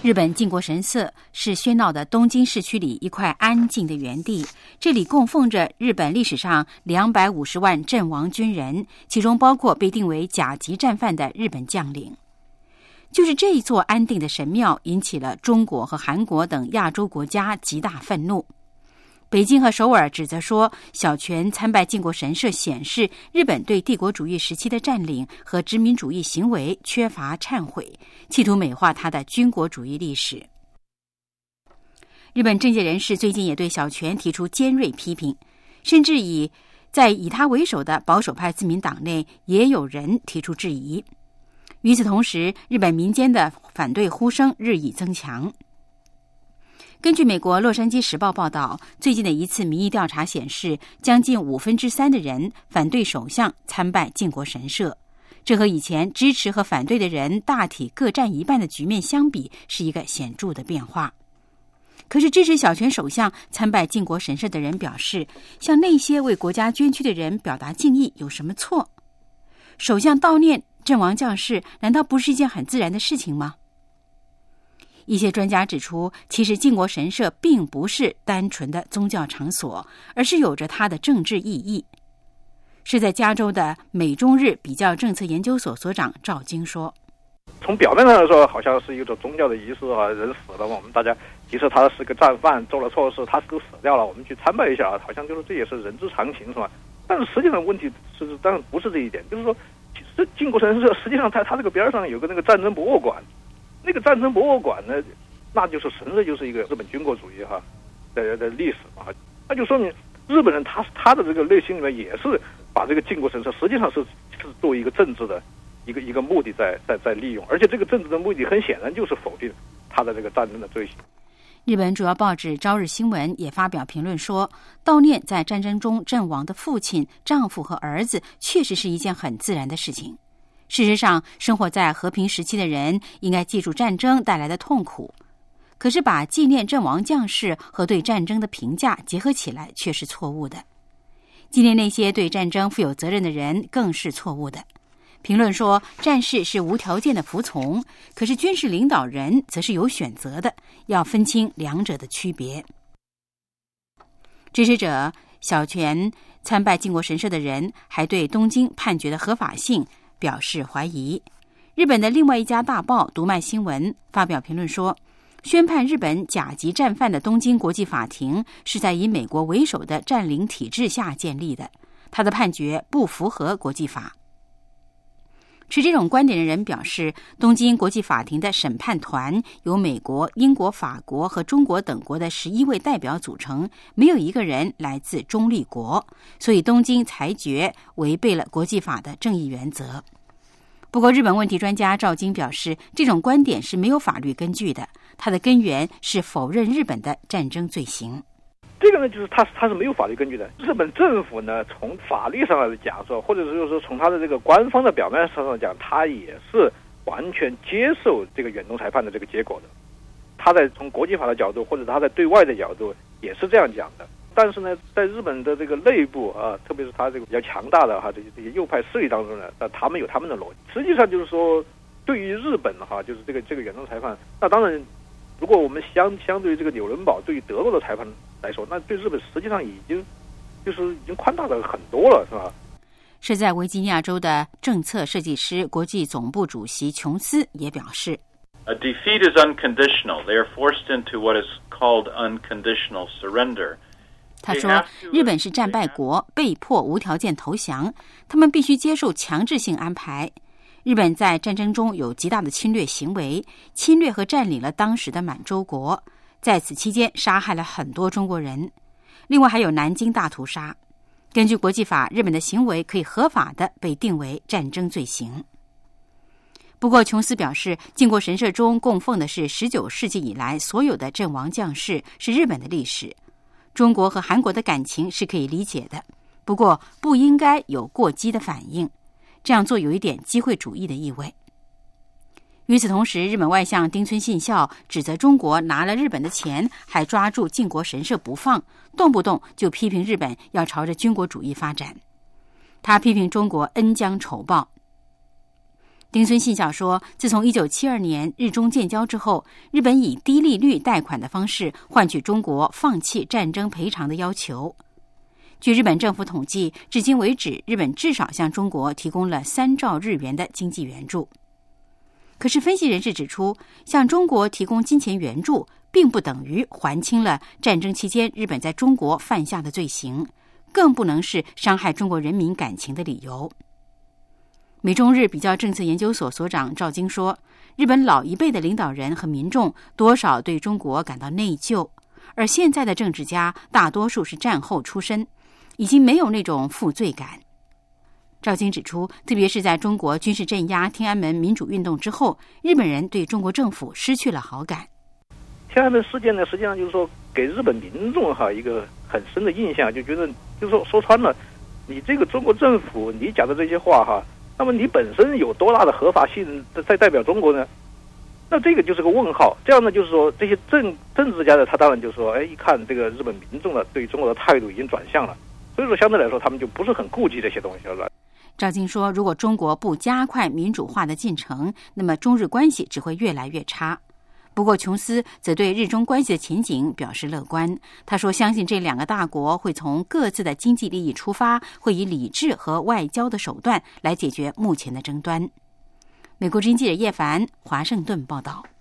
日本靖国神社是喧闹的东京市区里一块安静的原地，这里供奉着日本历史上250万阵亡军人，其中包括被定为甲级战犯的日本将领。就是这一座安定的神庙引起了中国和韩国等亚洲国家极大愤怒。北京和首尔指责说，小泉参拜靖国神社显示日本对帝国主义时期的占领和殖民主义行为缺乏忏悔，企图美化他的军国主义历史。日本政界人士最近也对小泉提出尖锐批评，甚至在以他为首的保守派自民党内也有人提出质疑。与此同时，日本民间的反对呼声日益增强。根据美国《洛杉矶时报》报道，最近的一次民意调查显示，将近3%的人反对首相参拜靖国神社。这和以前支持和反对的人大体各占一半的局面相比，是一个显著的变化。可是支持小泉首相参拜靖国神社的人表示，向那些为国家捐躯的人表达敬意有什么错？首相悼念阵亡将士，难道不是一件很自然的事情吗？一些专家指出，其实靖国神社并不是单纯的宗教场所，而是有着它的政治意义。是在加州的美中日比较政策研究所所长赵京说， 从表面上来说，好像是一种宗教的仪式啊，人死了，我们大家即使他是个战犯，做了错事，他都死掉了，我们去参拜一下，好像就是这也是人之常情，是吧？但是实际上问题是，当然不是这一点，就是说，这靖国神社实际上它这个边上有个那个战争博物馆。那个战争博物馆呢，那就是纯粹就是一个日本军国主义的历史嘛，那就说明日本人他的这个内心里面也是把这个靖国神社实际上是作为一个政治的一个目的在利用，而且这个政治的目的很显然就是否定他的这个战争的罪行。 日本主要报纸《朝日新闻》也发表评论说，悼念在战争中阵亡的父亲、丈夫和儿子确实是一件很自然的事情。事实上，生活在和平时期的人应该记住战争带来的痛苦，可是把纪念阵亡将士和对战争的评价结合起来却是错误的。纪念那些对战争负有责任的人更是错误的。评论说，战士是无条件的服从，可是军事领导人则是有选择的，要分清两者的区别。支持者小泉参拜靖国神社的人还对东京判决的合法性表示怀疑。日本的另外一家大报读卖新闻发表评论说，宣判日本甲级战犯的东京国际法庭是在以美国为首的占领体制下建立的，他的判决不符合国际法。持这种观点的人表示，东京国际法庭的审判团由美国、英国、法国和中国等国的11位代表组成，没有一个人来自中立国，所以东京裁决违背了国际法的正义原则。不过，日本问题专家赵京表示，这种观点是没有法律根据的，它的根源是否认日本的战争罪行。 这个呢，就是它是没有法律根据的。日本政府呢，从法律上来讲说，或者是说从它的这个官方的表面上来讲，它也是完全接受这个远东裁判的这个结果的。它在从国际法的角度，或者它在对外的角度，也是这样讲的。但是呢，在日本的这个内部啊，特别是它这个比较强大的这些右派势力当中呢，他们有他们的逻辑。实际上就是说，对于日本就是这个远东裁判，那当然，如果我们相对于这个纽伦堡对于德国的裁判来说，那对日本实际上已经宽大的很多了，是吧？ 是在维吉尼亚州的政策设计师国际总部主席琼斯也表示。 A defeat is unconditional. They are forced into what is called unconditional surrender. 他说，日本是战败国，被迫无条件投降，他们必须接受强制性安排。日本在战争中有极大的侵略行为，侵略和占领了当时的满洲国，在此期间杀害了很多中国人，另外还有南京大屠杀。根据国际法，日本的行为可以合法的被定为战争罪行。不过，琼斯表示，靖国神社中供奉的是19世纪以来所有的阵亡将士，是日本的历史。中国和韩国的感情是可以理解的，不过不应该有过激的反应，这样做有一点机会主义的意味。与此同时，日本外相町村信孝指责中国拿了日本的钱，还抓住靖国神社不放，动不动就批评日本要朝着军国主义发展。他批评中国恩将仇报。 丁孙信孝说，自从1972年日中建交之后，日本以低利率贷款的方式换取中国放弃战争赔偿的要求。据日本政府统计，至今为止，日本至少向中国提供了3兆日元的经济援助。可是分析人士指出，向中国提供金钱援助并不等于还清了战争期间日本在中国犯下的罪行，更不能是伤害中国人民感情的理由。美中日比较政策研究所所长赵京说，日本老一辈的领导人和民众多少对中国感到内疚，而现在的政治家大多数是战后出身，已经没有那种负罪感。赵京指出，特别是在中国军事镇压天安门民主运动之后，日本人对中国政府失去了好感。 天安门事件呢，实际上就是说给日本民众一个很深的印象，就觉得就是说穿了，你这个中国政府你讲的这些话那么你本身有多大的合法性在代表中国呢？那这个就是个问号。这样呢，就是说这些政治家呢，他当然就是说，一看这个日本民众呢对中国的态度已经转向了，所以说相对来说他们就不是很顾及这些东西了。 赵京说，如果中国不加快民主化的进程，那么中日关系只会越来越差。不过琼斯则对日中关系的前景表示乐观。他说，相信这2个大国会从各自的经济利益出发，会以理智和外交的手段来解决目前的争端。美国之音记者叶凡华盛顿报道。